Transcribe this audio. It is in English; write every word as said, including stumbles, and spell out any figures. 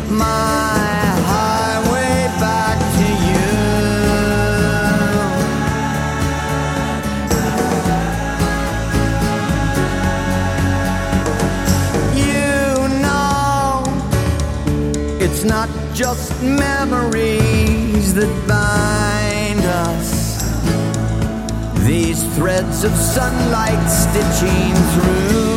my highway back to you. You know, it's not just memories that bind us. These threads of sunlight stitching through